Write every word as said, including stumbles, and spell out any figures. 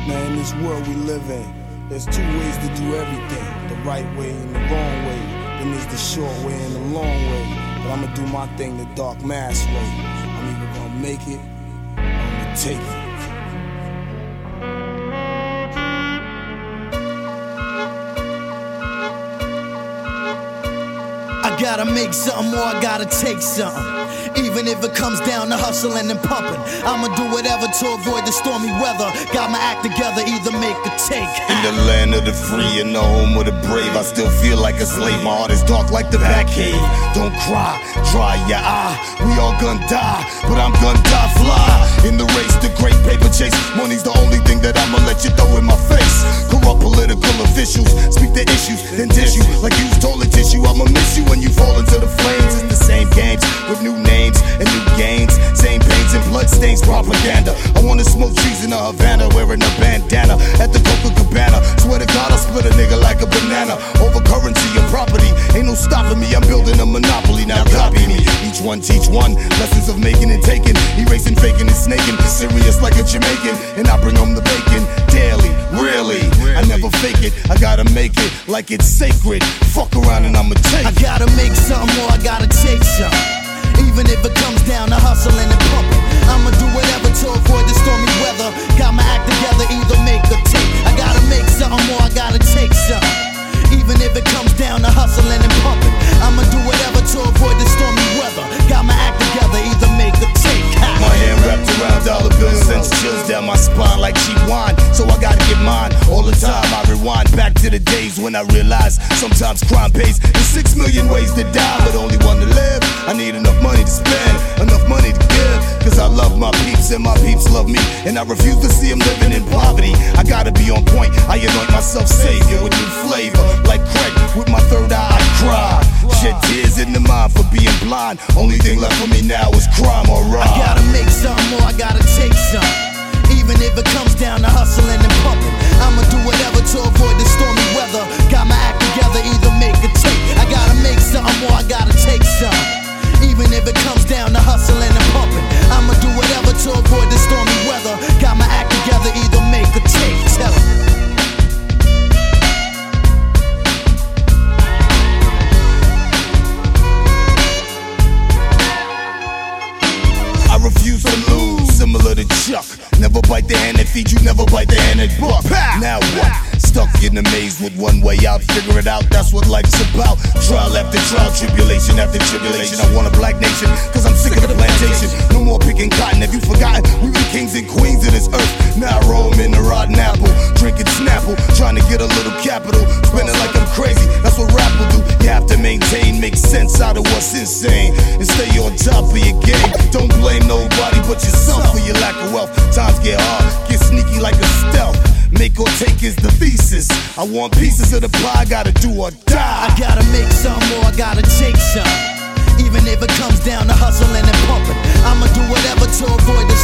Now in this world we live in, there's two ways to do everything. The right way and the wrong way. Then there's the short way and the long way. But I'ma do my thing the dark mass way. I'm either gonna make it or I'm gonna take it. I gotta make something or I gotta take something. Even if it comes down to hustling and pumping, I'ma do whatever to avoid the stormy weather. Got my act together, either make or take. In the land of the free and the home of the brave, I still feel like a slave. My heart is dark like the Batcave. Don't cry, dry your eye. We all gonna die, but I'm gonna die fly. In the race, the great paper chase, money's the only thing that I'ma let you throw in my face. Corrupt political officials speak the issues, then dish you like used toilet tissue. I'ma miss you when you fall into the flames. It's the same games with new names and new gains, same pains and bloodstains, propaganda. I wanna smoke trees in a Havana, wearing a bandana at the Coca Cabana. Swear to God, I'll split a nigga like a banana over currency and property. Ain't no stopping me, I'm building a monopoly. Now copy me, each one teach one. Lessons of making and taking, erasing, faking and snaking. Serious like a Jamaican, and I bring home the bacon daily. Really, I never fake it. I gotta make it like it's sacred. Fuck around and I'ma take it. I gotta make something or I gotta take something. Even if it comes down to hustling and pumping, I'ma do whatever to avoid the stormy weather. Got my act together, either make or take. I gotta make something or I gotta take something. Even if it comes down to hustling and pumping, I'ma do whatever to avoid the stormy weather. Got my act together, either make or take. My hand wrapped around dollar bills sends chills down my spine like cheap wine. So I gotta get mine all the time. I rewind back to the days when I realized sometimes crime pays. There's six million ways to die, but only one to live. I need enough money to spend, enough money to give. Cause I love my peeps and my peeps love me, and I refuse to see them living in poverty. I gotta be on point, I anoint myself savior with new flavor. Like Craig, with my third eye I cry. Shed tears in the mind for being blind. Only thing left for me now is crime or rob. I gotta make something or I gotta take something. Even if it comes down to hustling and pumping, I'ma do whatever to avoid the stormy weather. Got my act together, either make or take. I gotta make something or I gotta take something. Even if it comes down to hustling and pumping, I'ma do whatever to avoid the stormy weather. Got my act together, either make or take. Tell 'em. I refuse to lose, similar to Chuck. Never bite the hand that feeds you, never bite the hand that buck. Now what? Stuck in a maze with one way out, figure it out, that's what life's about. Trial after trial, tribulation after tribulation. I want a black nation, cause I'm sick of the plantation. No more picking cotton, have you forgotten? We were kings and queens of this earth. Now I roll in the rotten apple, drinking Snapple, trying to get a little capital. Spending like I'm crazy, that's what rap will do. You have to maintain, make sense out of what's insane, and stay on top of your game. Don't blame nobody but yourself for your lack of wealth. Times get hard, get sneaky like a stealth. Make or take is the thesis. I want pieces of the pie, gotta do or die. I gotta make something or I gotta take some. Even if it comes down to hustling and pumping, I'ma do whatever to avoid the